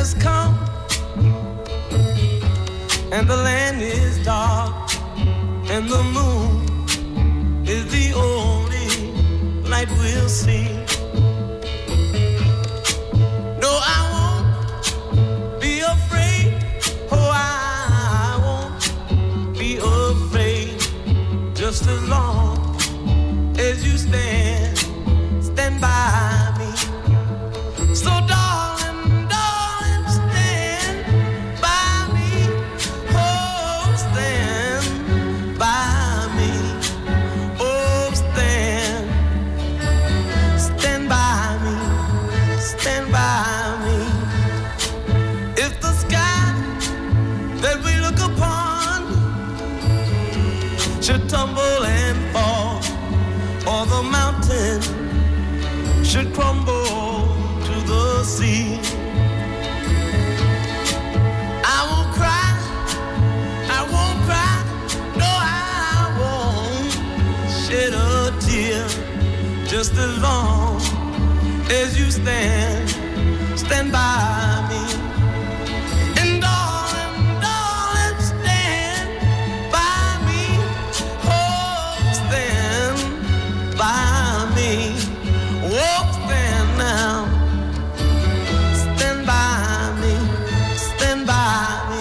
has come, and the land is dark, and the moon is the only light we'll see. No, I won't be afraid. Oh, I won't be afraid. Just as long as you stand by me. So darling, darling, stand by me. Oh, stand by me. Oh, stand by me. Stand by me. If the sky that we look upon should tumble and fall, or the mountain should crumble to the sea, I won't cry, no, I won't shed a tear, just as long as you stand by me. And darling, darling, stand by me. Oh, stand by me. Oh, stand now. Stand by me. Stand by me.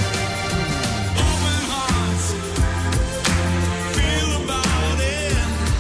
Feel about it.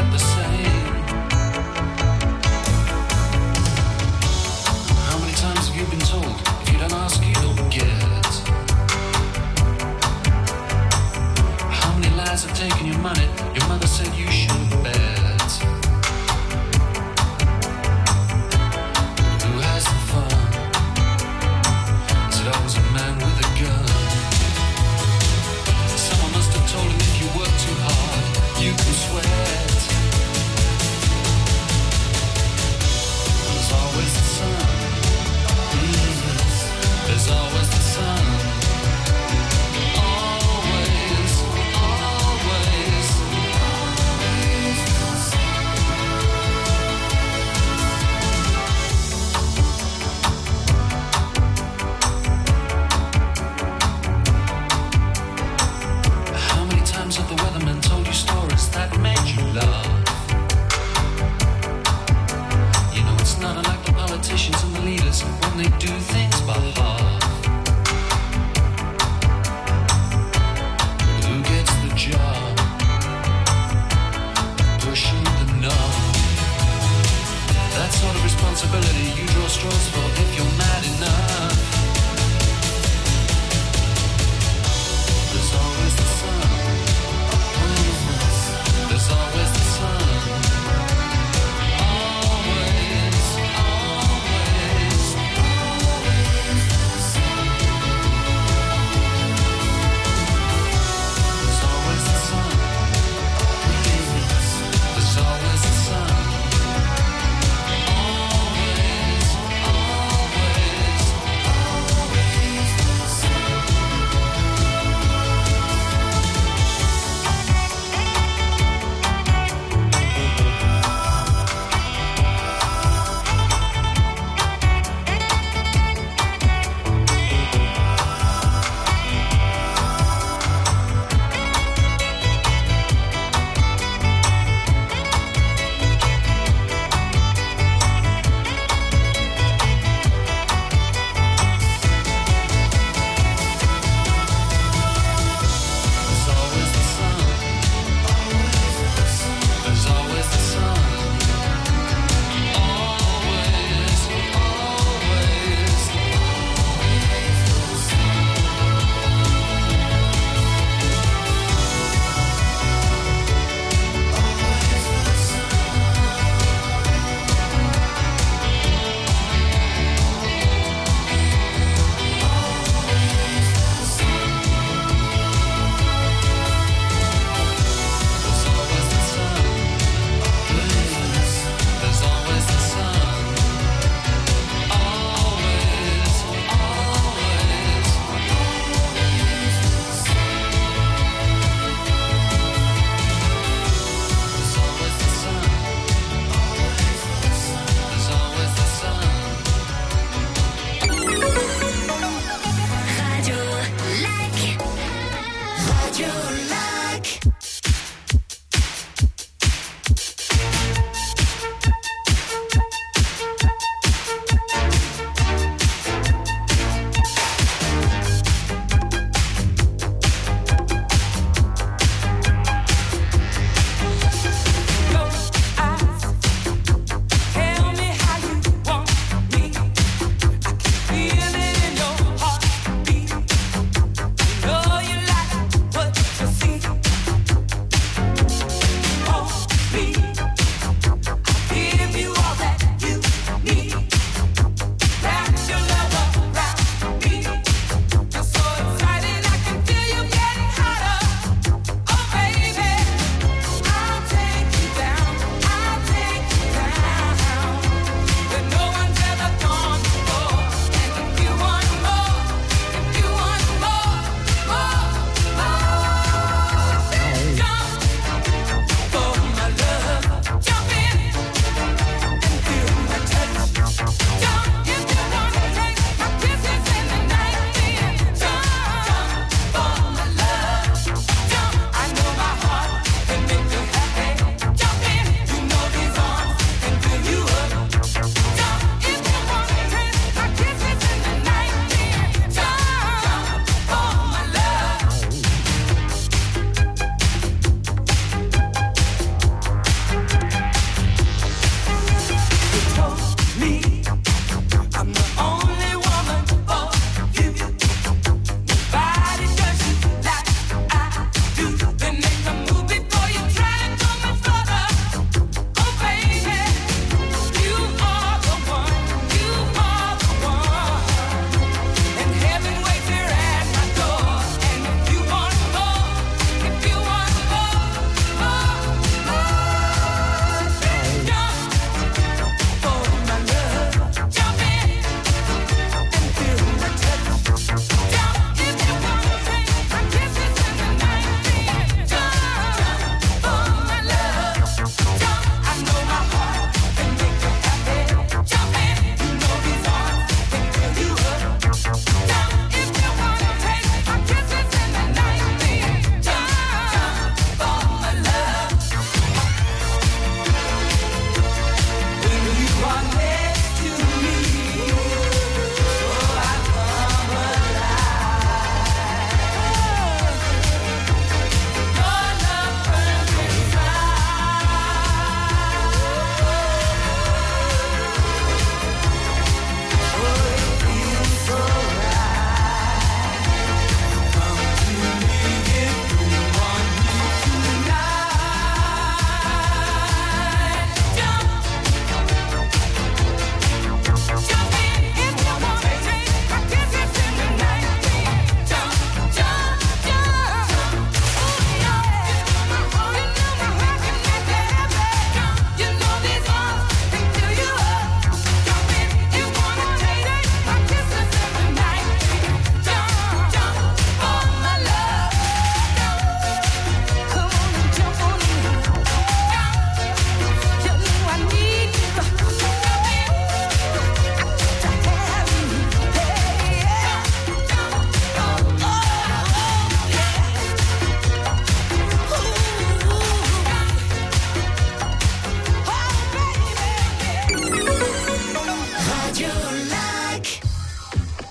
get the same. How many times have you been told, if you don't ask, you don't get? How many lies have taken your money? Your mother said you should bet. Who has the fun? Is it always a man with a gun? Someone must have told him if you work too hard, you can sweat. There's always the sun. There's always the sun. Always, always. How many times have the weatherman told you stories that made you laugh? You know it's not unlike the politicians and the leaders when they do things by half. Who gets the job? Pushing the knob. That sort of responsibility you draw straws for if you're mad enough. There's always the sun. There's always the sun. Always, always. There's always the sun. There's always the sun. Always, always.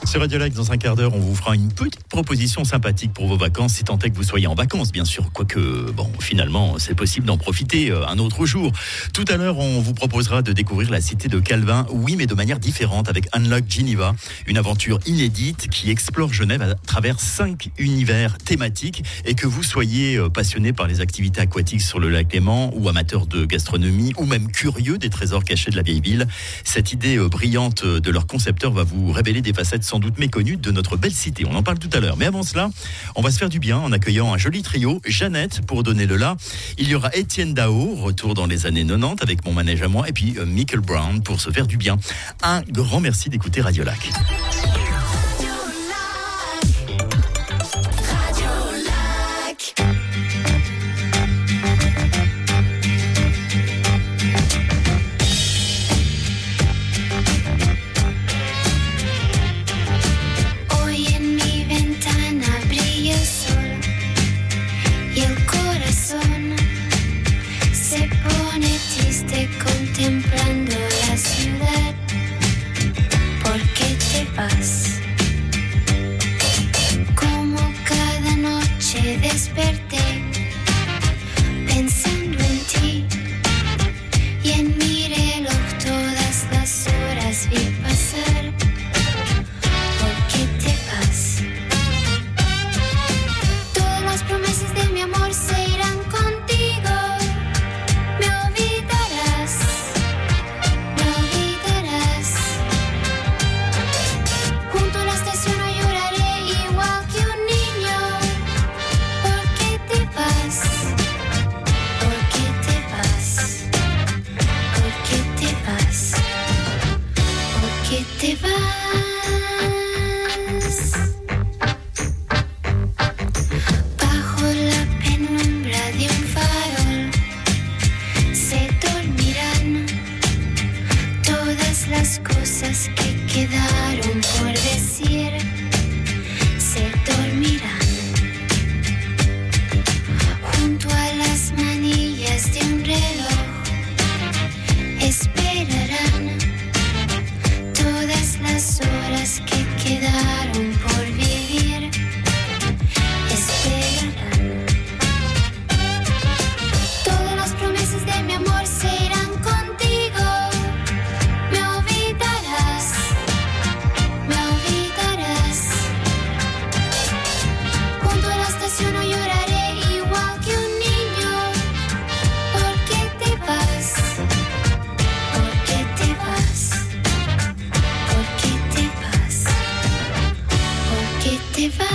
Sur Radio Lac, dans un quart d'heure, on vous fera une petite proposition sympathique pour vos vacances, si tant est que vous soyez en vacances, bien sûr. Quoique, bon, finalement, c'est possible d'en profiter un autre jour. Tout à l'heure, on vous proposera de découvrir la cité de Calvin, oui, mais de manière différente, avec Unlock Geneva, une aventure inédite qui explore Genève à travers 5 univers thématiques. Et que vous soyez passionné par les activités aquatiques sur le lac Léman, ou amateur de gastronomie, ou même curieux des trésors cachés de la vieille ville, cette idée brillante de leur concepteur va vous révéler des facettes sans doute méconnues de notre belle cité. On en parle tout à l'heure. Mais avant cela, on va se faire du bien en accueillant un joli trio. Jeannette, pour donner le la. Il y aura Étienne Dao, retour dans les années 90 avec Mon manège à moi. Et puis Michael Brown pour se faire du bien. Un grand merci d'écouter Radio Lac. Contemplando la ciudad, ¿por qué te vas? Como cada noche desperté pensando en ti y en mi reloj todas las horas vi pasar. ¿Por qué te vas? Todas las promesas de mi amor se irán contigo. Me olvidarás. Junto a la estación no lloraré igual que un niño. ¿Por qué te vas? ¿Por qué te vas? ¿Por qué te vas? ¿Por qué te vas? Bajo la penumbra de un farol se dormirán todas las cosas que quedaron por decir, se dormirán junto a las manillas de un reloj, esperarán todas las horas que quedaron por vivir, esperarán. Todas las promesas de mi amor se irán contigo. Me olvidarás. Me olvidarás. Junto a la estación no lloraré igual que un niño. ¿Por qué te vas? ¿Por qué te vas? ¿Por qué te vas? ¿Por qué te vas?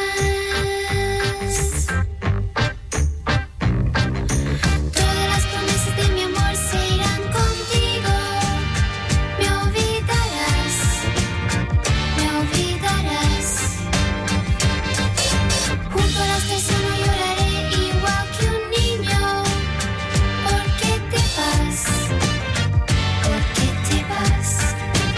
Todas las promesas de mi amor se irán contigo. Me olvidarás. Me olvidarás. Junto a la estación no lloraré igual que un niño. ¿Por qué te vas? ¿Por qué te vas?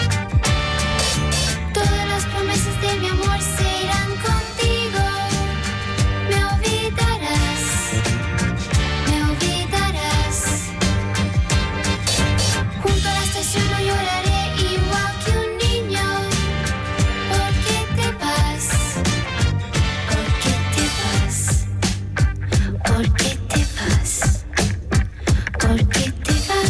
Todas las promesas de mi amor se irán contigo. Me olvidarás. Me olvidarás. Junto a la estación no lloraré igual que un niño. ¿Por qué te vas? ¿Por qué te vas? ¿Por qué te vas? ¿Por qué te vas?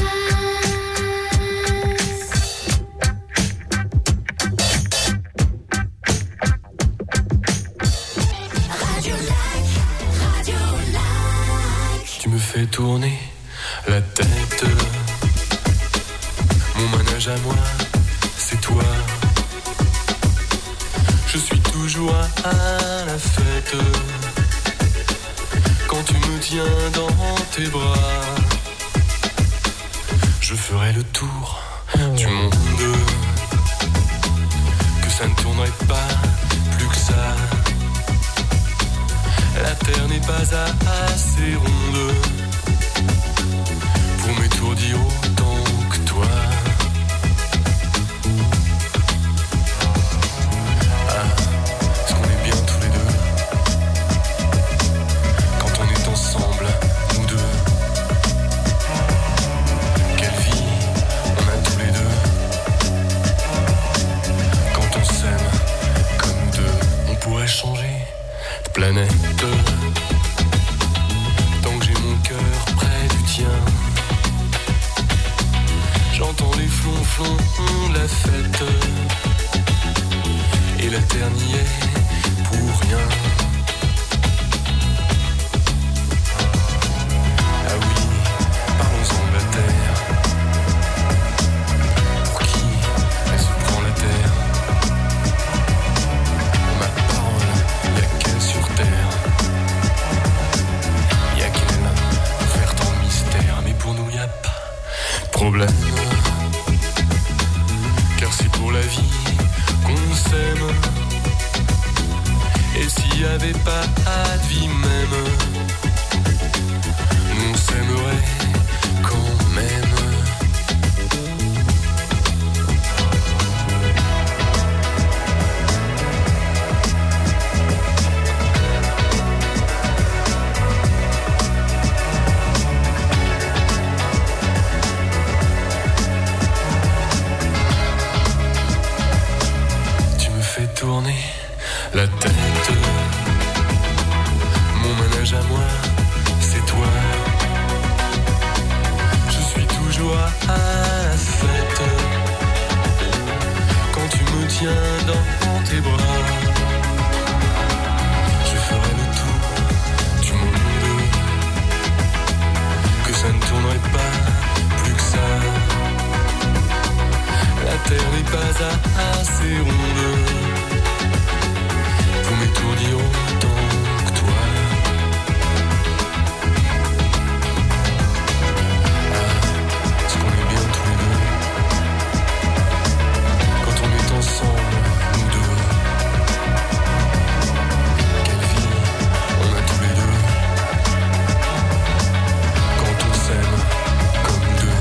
Radio Lac, Radio Lac. Tu me fais tourner la tête. Mon manège à moi, c'est toi. Je suis toujours à la fête. Quand tu me tiens dans tes bras, je ferai le tour du monde. Que ça ne tournerait pas plus que ça. La terre n'est pas assez ronde pour m'étourdir autant que toi. Est-ce qu'on est bien tous les deux quand on est ensemble, nous deux? Quelle vie on a tous les deux quand on s'aime. font la fête. Et la terre n'y est pour rien. Ah oui, parlons-en de la terre. Pour qui elle se prend la terre? Ma parole, y'a qu'elle sur terre. Y'a qu'elle pour faire tant de mystère. Mais pour nous y'a pas de problème. Car c'est pour la vie qu'on s'aime. Et s'il y avait pas de vie même, nous on s'aimerait quand même. Tu me fais tourner la tête. Mon manège à moi, c'est toi. Je suis toujours à la fête quand tu me tiens dans tes bras. Je ferai le tour du monde, que ça ne tournerait pas plus que ça. La terre n'est pas assez ronde pour m'étourdir autant que toi. Ah, est-ce qu'on est bien tous les deux quand on est ensemble, nous deux? Quelle vie on a tous les deux quand on s'aime comme deux.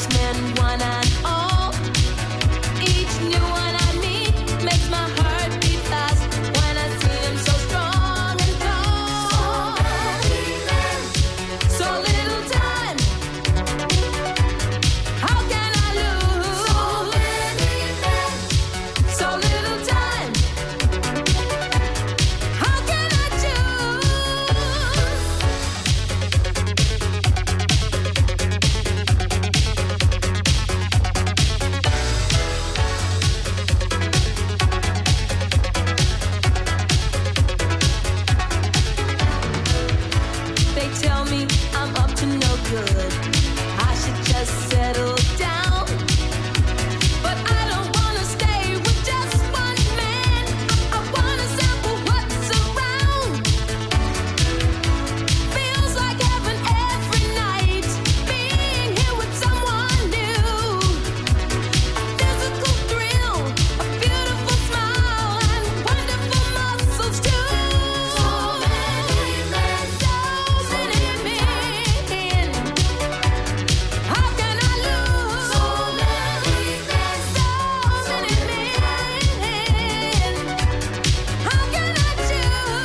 Englishmen, one and all. Each new one I meet makes my heart beat fast when I see them so strong and tall. So little time, how can I lose? So little time, how can I choose? They tell me I'm up to no good. I should just settle down. But I don't wanna stay with just one man. I wanna sample what's around. Feels like heaven every night. Being here with someone new. A physical thrill, a beautiful smile, and wonderful muscles too. So many men. How can I lose? So many men. How can I choose?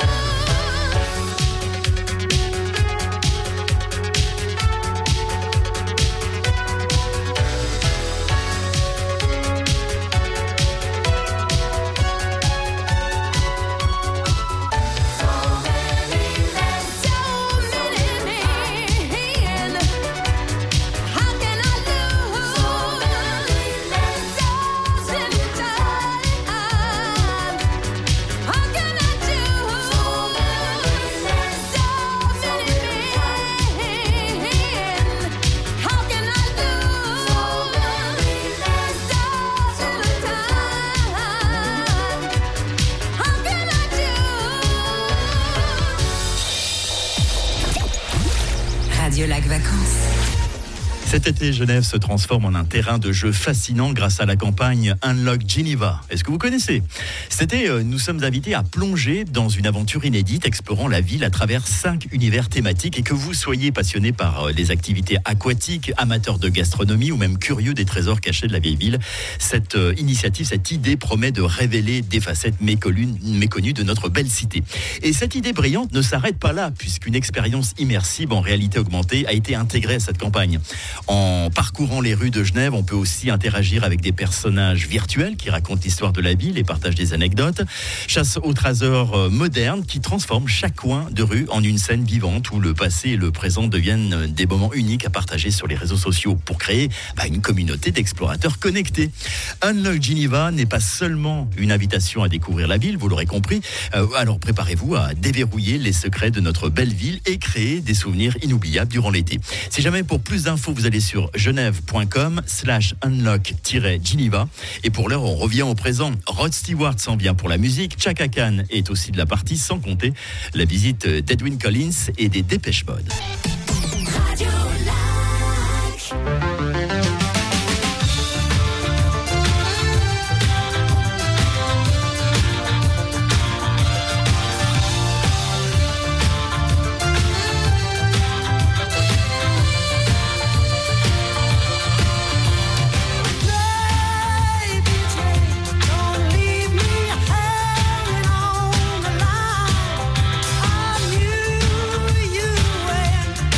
Radio Lac Vacances. Cet été, Genève se transforme en un terrain de jeu fascinant grâce à la campagne Unlock Geneva. Est-ce que vous connaissez ? Cet été, nous sommes invités à plonger dans une aventure inédite, explorant la ville à travers 5 univers thématiques. Et que vous soyez passionné par les activités aquatiques, amateur de gastronomie ou même curieux des trésors cachés de la vieille ville, cette initiative, cette idée promet de révéler des facettes méconnues de notre belle cité. Et cette idée brillante ne s'arrête pas là, puisqu'une expérience immersive en réalité augmentée a été intégrée à cette campagne. En parcourant les rues de Genève, on peut aussi interagir avec des personnages virtuels qui racontent l'histoire de la ville et partagent des anecdotes. Chasse au trésor moderne qui transforme chaque coin de rue en une scène vivante où le passé et le présent deviennent des moments uniques à partager sur les réseaux sociaux pour créer une communauté d'explorateurs connectés. Unlock Geneva n'est pas seulement une invitation à découvrir la ville, vous l'aurez compris. Alors préparez-vous à déverrouiller les secrets de notre belle ville et créer des souvenirs inoubliables durant l'été. Si jamais pour plus d'infos, vous allez sur genève.com/unlock-geneva. Et pour l'heure, on revient au présent. Rod Stewart s'en vient pour la musique. Chaka Khan est aussi de la partie, sans compter la visite d'Edwyn Collins et des Dépêche Mode. Radio Lac. You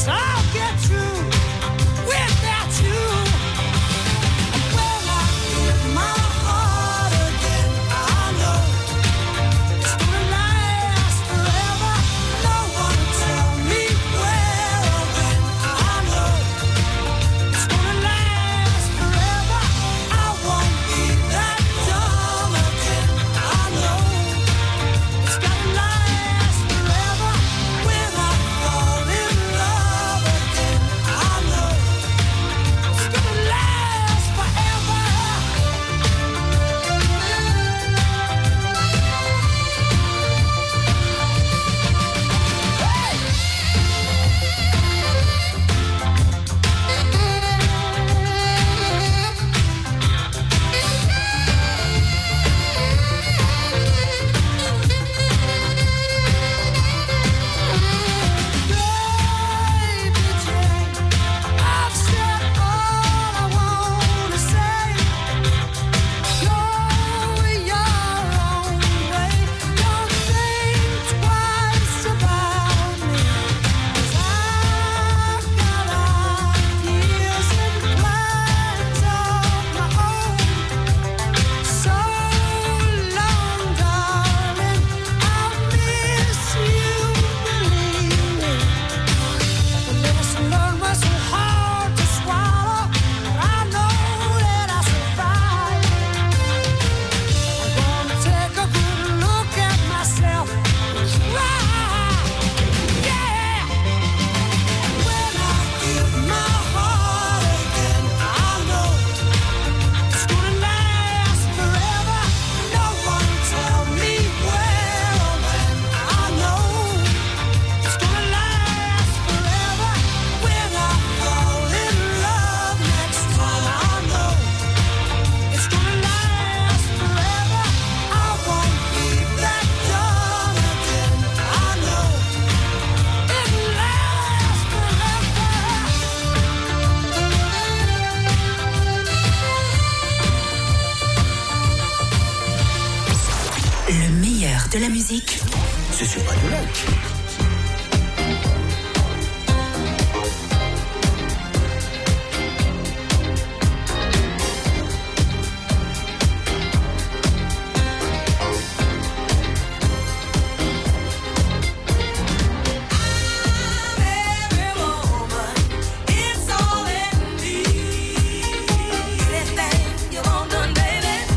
De la musique, c'est sur Radio Lac.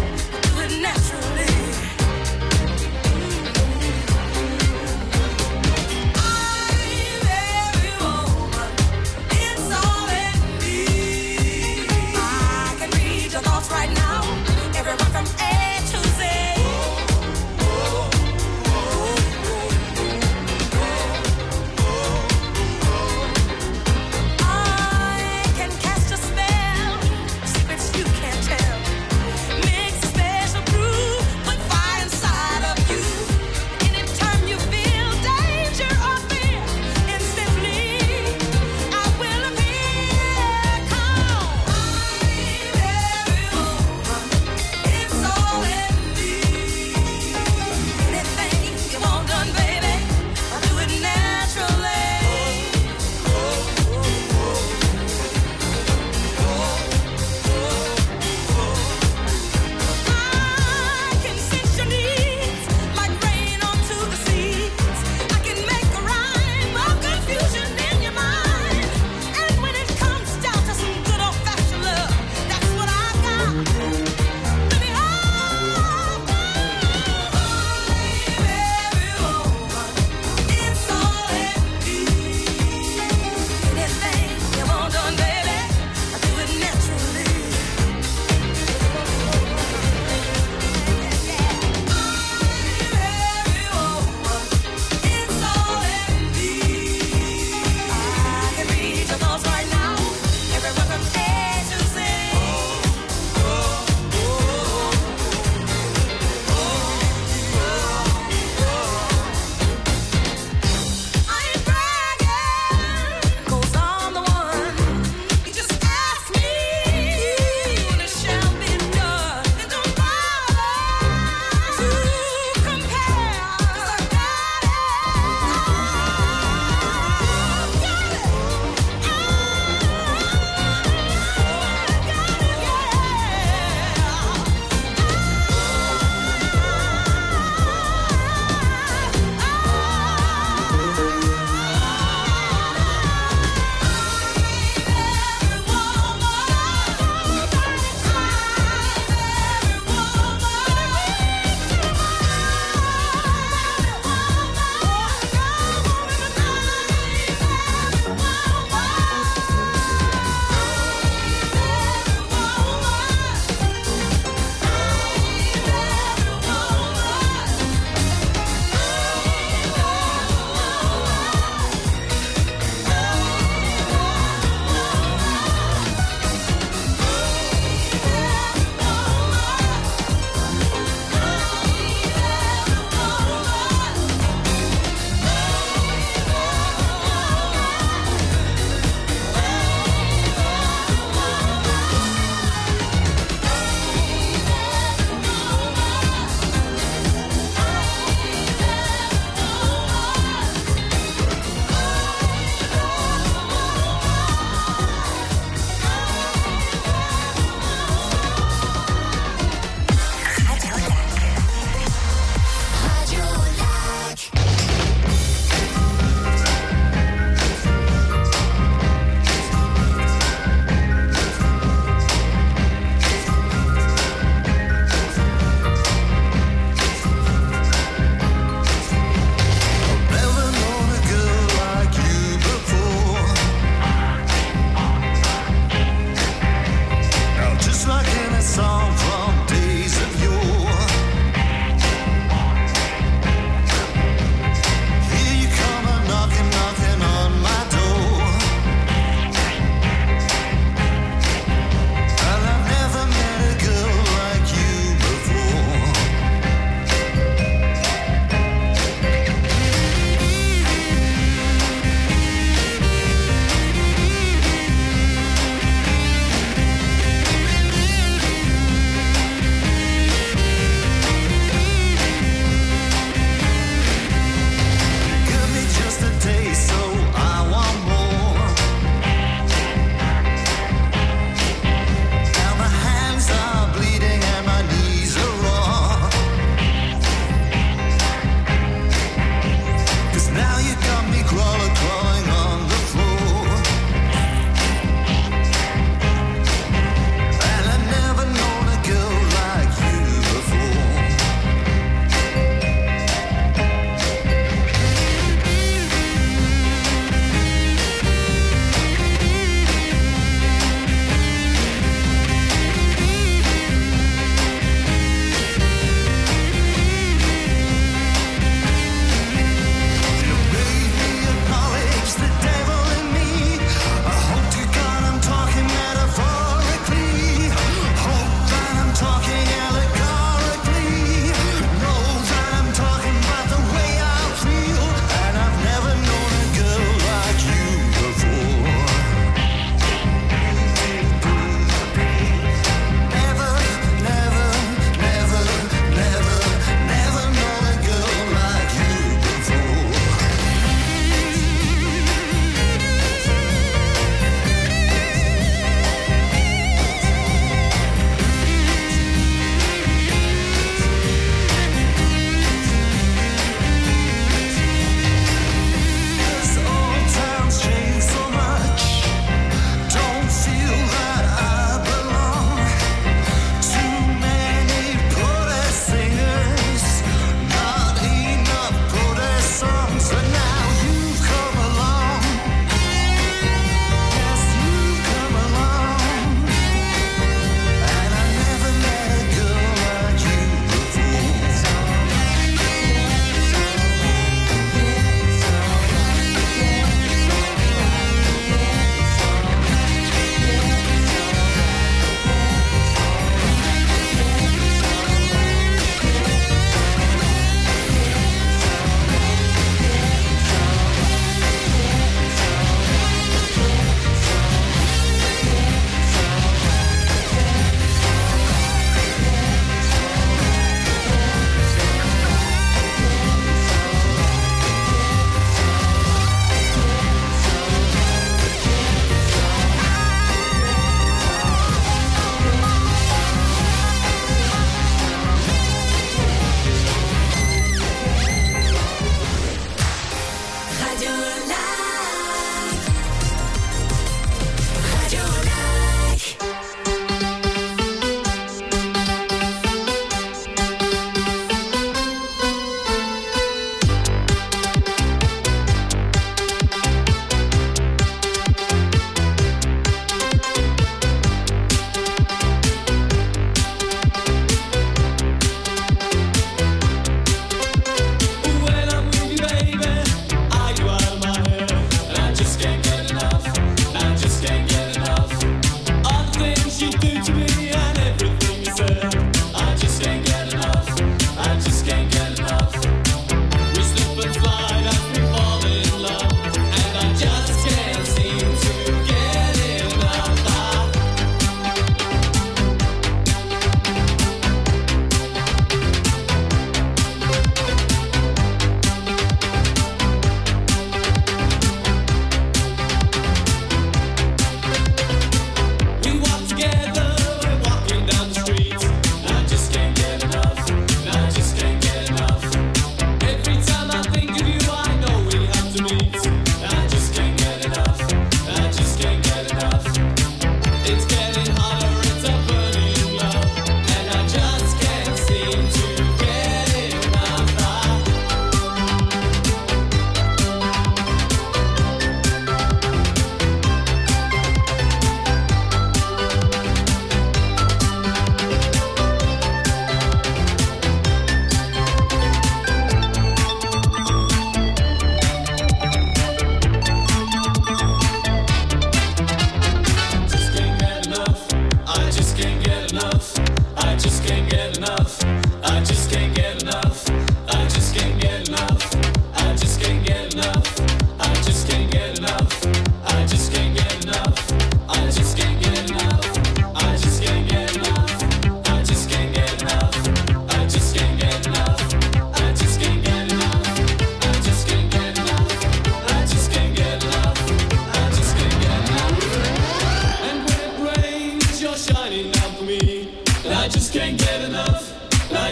Naturally.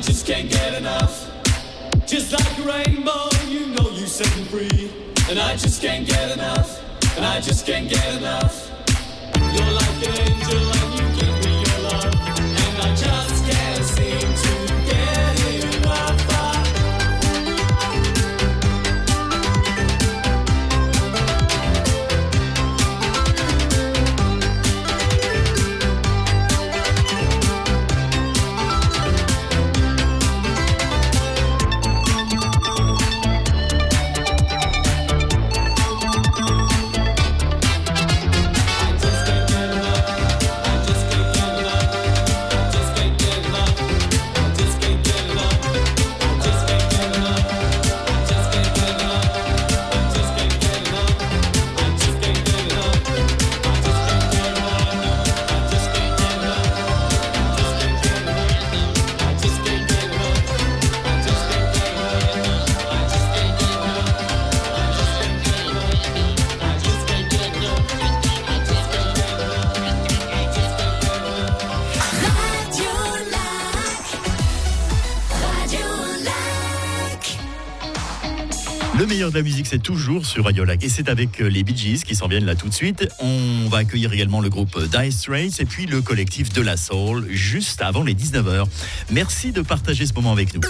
just can't get enough. Just like a rainbow, you know you set me free. And I just can't get enough. And I just can't get enough. You're like an angel and you give me your love. And I just can't seem to get enough. Le meilleur de la musique, c'est toujours sur Radio Lac. Et c'est avec les Bee Gees qui s'en viennent là tout de suite. On va accueillir également le groupe Dire Straits et puis le collectif De La Soul juste avant les 19h. Merci de partager ce moment avec nous.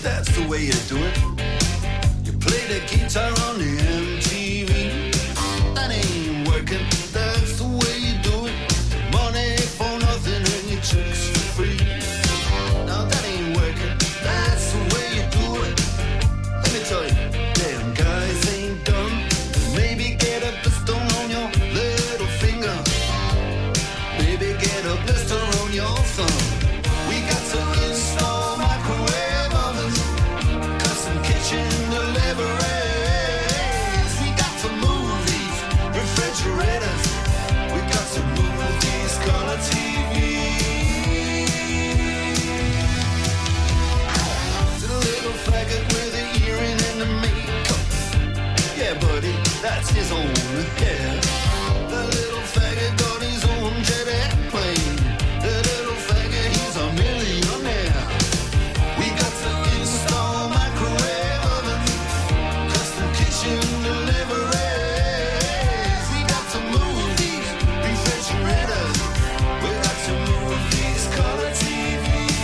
that's the way you do it. You play the guitar on the MTV. That ain't working, that's the way you do it. Money for nothing and your chicks for free. Now that ain't working, that's the way you do it. Let me tell you, damn guys ain't dumb. Maybe get a blister on your little finger. Maybe get a blister on your thumb. We got to install microwave ovens, custom kitchen deliveries. We got to move these refrigerators. We got to move these color TVs. To the little faggot with the earring and the makeup. Yeah, buddy, that's his own hair. The little faggot got his own jet airplane. The little faggot, he's a millionaire. We got to install microwave ovens, custom kitchen deliveries. We got to move these refrigerators. We got to move these color TVs.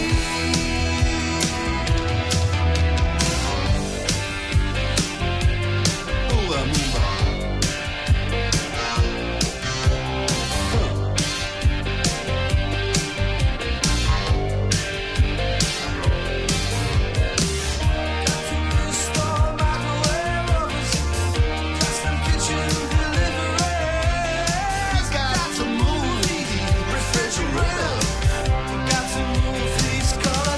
Move on, move on. Install microwave ovens, custom kitchen deliveries. Got to move these refrigerators. Got to move these color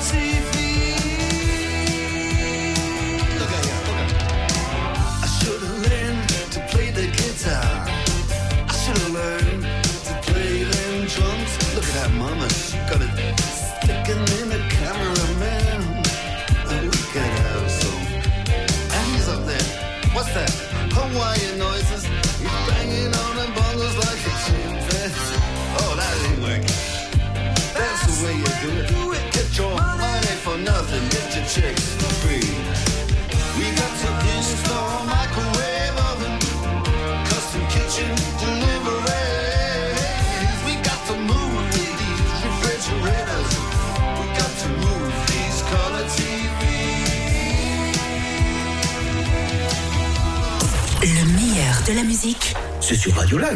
TVs. Look at ya, look at ya. I should have learned to play the guitar. I should have learned to play them drums. Look at that mama, she got it sticking in the cameraman. We could have some. And he's up there. What's that? Hawaiian noises. He's banging on the bongos like a chimpanzee. Oh, that ain't working. That's the way you do it. Get your money for nothing. Get your chicks for free. We got to install microwave oven, custom kitchen deliveries. We got to move these refrigerators. We got to move these color TVs. Le meilleur de la musique. C'est sur Radio Lac.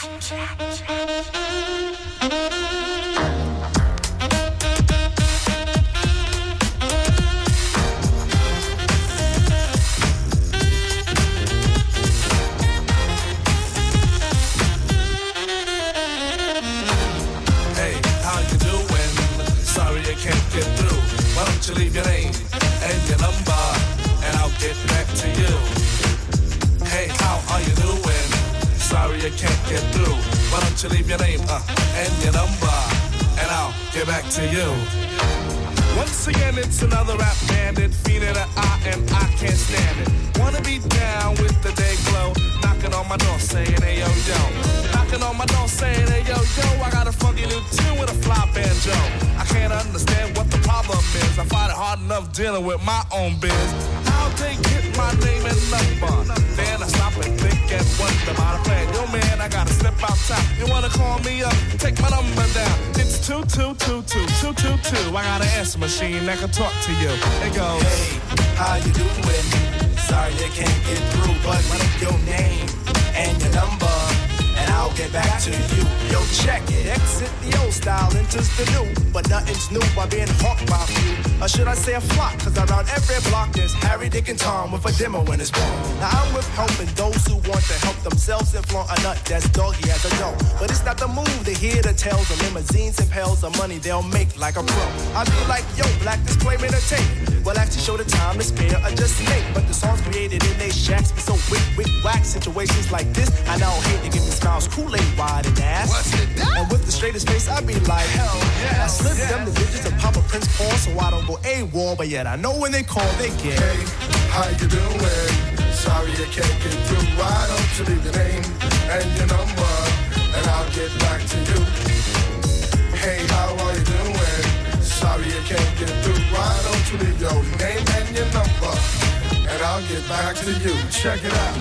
Hey, how you doing? Sorry I can't get through. Why don't you leave your name and your number, and I'll get back to you. Hey, how are you doing? Sorry I can't get through. Why don't you leave your name and your number, and I'll get back to you. Once again, it's another rap bandit, feeling an eye and I can't stand it. Wanna be down with the day glow, knocking on my door saying, hey yo yo. Knocking on my door saying, hey yo yo, I got a funky new tune with a fly banjo. I can't understand what the problem is. I find it hard enough dealing with my own biz. How they get my name and number? Then I stop and think and wonder about a plan. Yo man, I gotta step outside. You wanna call me up? Take my number down. It's 2222222. I got an answer machine that can talk to you. It goes, hey, how you doing? Sorry I can't get through, but leave your name and your number, and I'll get back to you. Yo, check it. Exit the old style, enters the new, but nothing's new by being hawked by a few. Or should I say a flock? Cause around every block there's Harry, Dick, and Tom with a demo in his palm. Now I'm with helping those who want to help themselves and flaunt a nut that's doggy as a dog. But it's not the move to hear the tales of limousines and pails of money they'll make like a pro. I be like, yo, black display me the tape. Well, actually show the time to spare or just make. But the songs created in they shacks be so wick, whack. Situations like this, I now hate to give me smiles, Kool-Aid wide and ass. What's it done? And with the straightest face, I be like, hell yeah. I slip them the digits of Papa Prince Paul so I don't go AWOL. But yet I know when they call, they get. hey, how you doing? Sorry I can't get through. Why don't you leave your name and your number, and I'll get back to you. Hey, how are you doing? Sorry I can't get through. Why don't you leave your name and your number, and I'll get back to you. Check it out.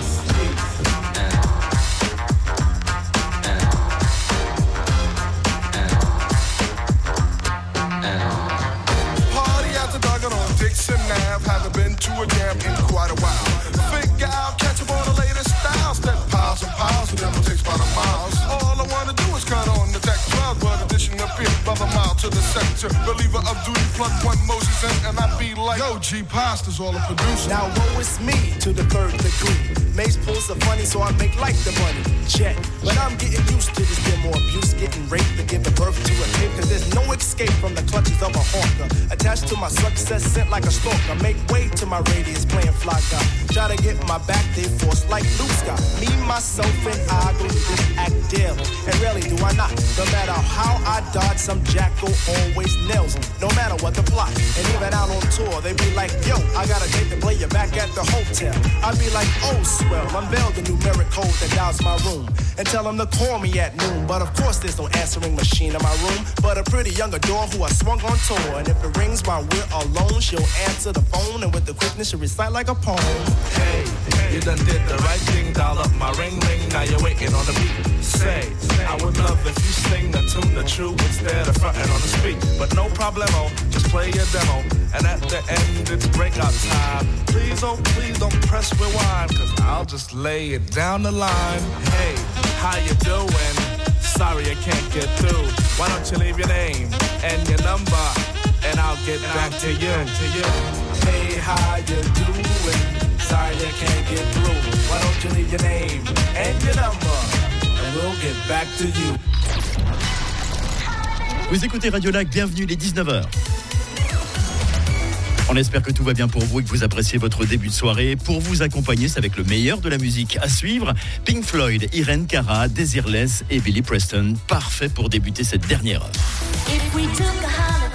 Party after dark on Dixon Ave. Haven't been to a jam in quite a while. Figure out, catch up on the latest styles. Step piles and piles, and demo takes by the miles. All I wanna do is cut on the deck 12, but addition appears by the mile to the sector. Believer of duty, plug one Moses in, and I be like, yo, G Pasta's all the producer. Now woe is me to the third degree. Mace pulls the funny, so I make like the money. Check. But I'm getting used to this demo abuse, getting raped to give the birth to a kid. Cause there's no escape from the clutches of a hawker. Attached to my success, sent like a stalker. Make way to my radius, playing fly guy. Try to get my back, they force like Luke Scott. Me, myself, and I go to this act daily. And rarely do I not. No matter how I dodge, some jackal always nails me. No matter what the plot. And even out on tour, they be like, yo, I got a date to play you back at the hotel. I be like, oh, swell, unveil the numeric code that dials my room. And tell them to call me at noon. But of course there's no answering machine in my room. But a pretty young adore who I swung on tour. And if it rings while we're alone, she'll answer the phone. And with the quickness she'll recite like a poem. Hey, you done did the right thing. Dial up my ring ring. Now you're waiting on the beat. Say, I would love if you sing the tune the true instead of fronting on the street. But no problemo, just play your demo. And at the end it's breakout time. Please don't press rewind, cause I'll just lay it down the line. Hey, how you doing? Sorry I can't get through. Why don't you leave your name and your number, and I'll get back to you. Hey, how you doing? Sorry I can't get through. Why don't you leave your name and your number, and we'll get back to you. Vous écoutez Radio Lac, bienvenue, il est 19h. On espère que tout va bien pour vous et que vous appréciez votre début de soirée. Pour vous accompagner, c'est avec le meilleur de la musique à suivre. Pink Floyd, Irene Cara, Desireless et Billy Preston. Parfait pour débuter cette dernière heure. If we took a holiday